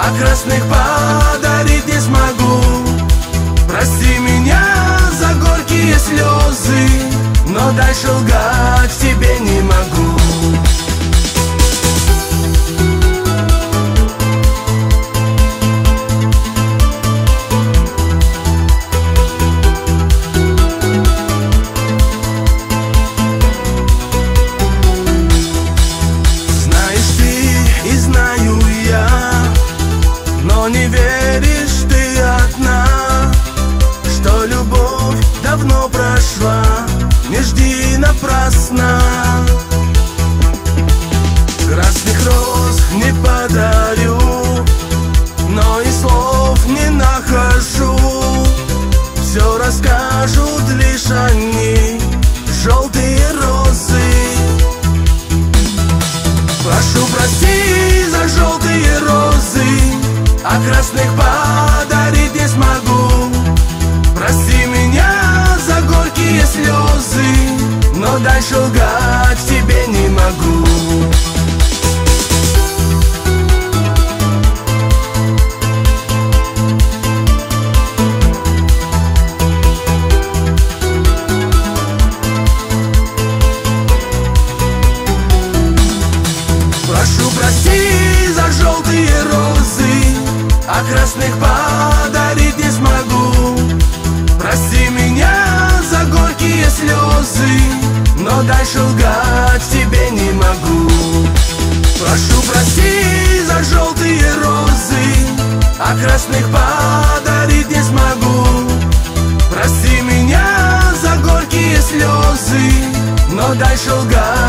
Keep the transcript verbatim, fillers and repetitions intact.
а красных подарить не смогу. Прости меня за горькие слезы, но дальше лгать тебе не могу. Но не веришь ты одна, что любовь давно прошла. Не жди напрасно. Красных роз не подарю, но и слов не нахожу. Все расскажут лишь они, желтые розы. Прошу прости за желтые розы, а красных подарить не смогу. Прости меня за горькие слезы, но дальше лгать тебе не могу. Прошу прости за желтые розы, а красных подарить не смогу. Прости меня за горькие слезы, но дальше лгать тебе не могу. Прошу прости за желтые розы, а красных подарить не смогу. Прости меня за горькие слезы, но дальше лгать